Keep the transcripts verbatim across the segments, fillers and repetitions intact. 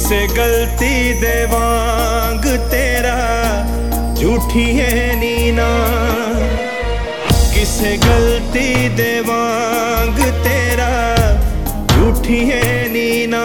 किसे गलती दे वांग तेरा झूठी है नीना, किसे गलती दे वांग तेरा झूठी है नीना।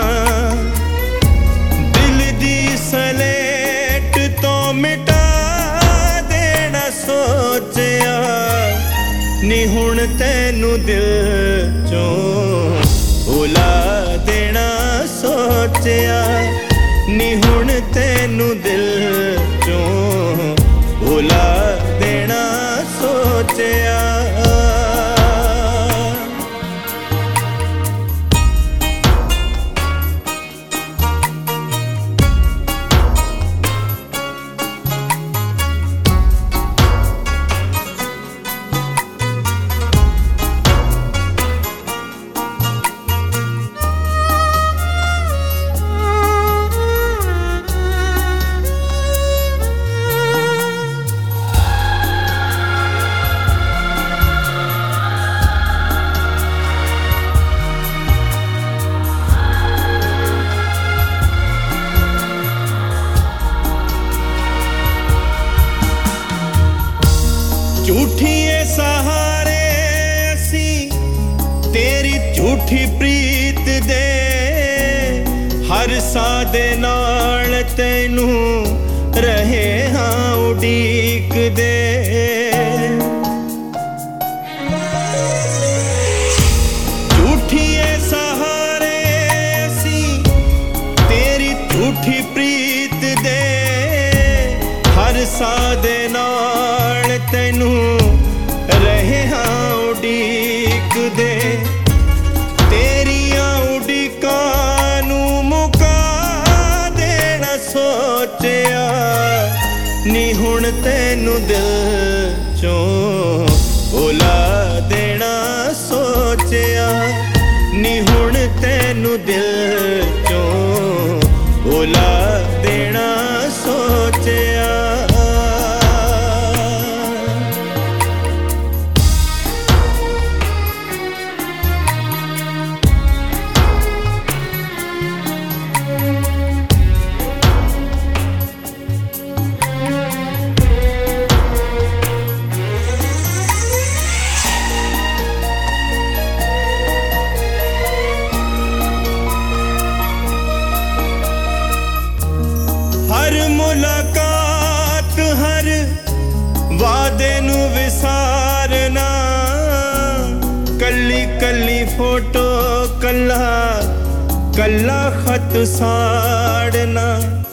दिल दी सलेट तो मिटा देना सोचिया, नी हुण तैनू दिल चों भुला देना सोचिया, नी हुण तैनू दिल चों भुला देना सोचिया। झूठिए सहारे असी तेरी झूठी प्रीत दे, हर साह दे नाल तैनू रहे हाँ उड़ीक दे। झूठिए सहारे असी तेरी झूठी प्रीत दे, हर साह दे नाल तैनू रहे हाँ उड़ीक दे। तेरियां उड़ीकां नू मुका देना सोचिया, नी हुण तैनू दिल चों भुला देना सोचिया, नी हुण तैनू दिल चों भुला देना सोचिया। हर मुलाकात हर वादे नू विसारना, कल्ली कल्ली फोटो कल्ला कल्ला खत साड़ना।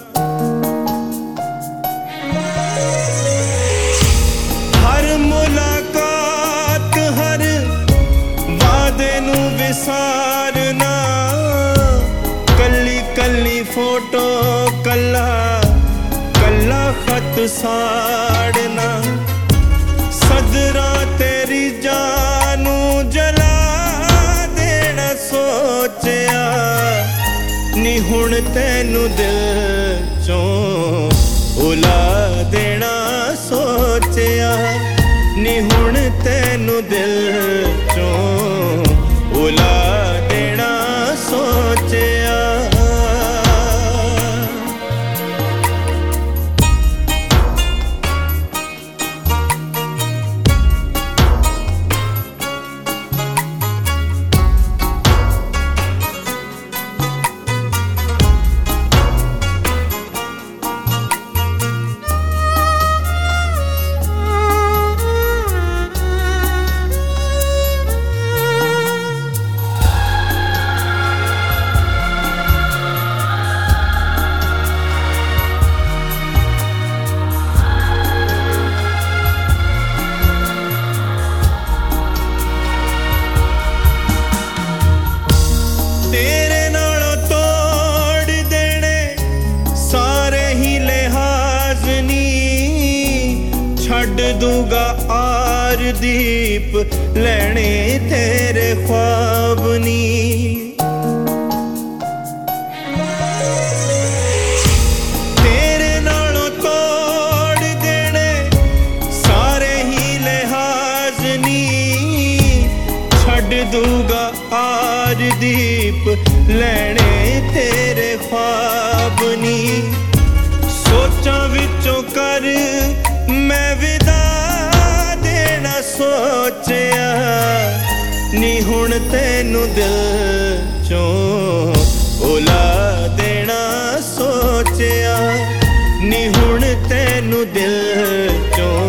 हर मुलाकात हर वादे नू विसारना, कल्ली कल्ली फोटो कल्ला कल्ला खत साड़ना। सदरा तेरी जानू जला देना सोचिया, नी हुण तैनू दिल चों भुला देना सोचिया, नी हुण तैनू दिल चों भुला देना सोचिया। छड़ दूगा आर दीप लैने तेरे ख्वाब नी। तेरे नालों तोड़ देने सारे ही लिहाज नी। छड़ दूगा आर दीप लैने तेरे ख्वाब ਹੁਣ ਤੈਨੂੰ ਦਿਲ ਚੋਂ ਭੁਲਾ ਦੇਣਾ ਸੋਚਿਆ ਨੀ ਹੁਣ ਤੈਨੂੰ ਦਿਲ ਚੋਂ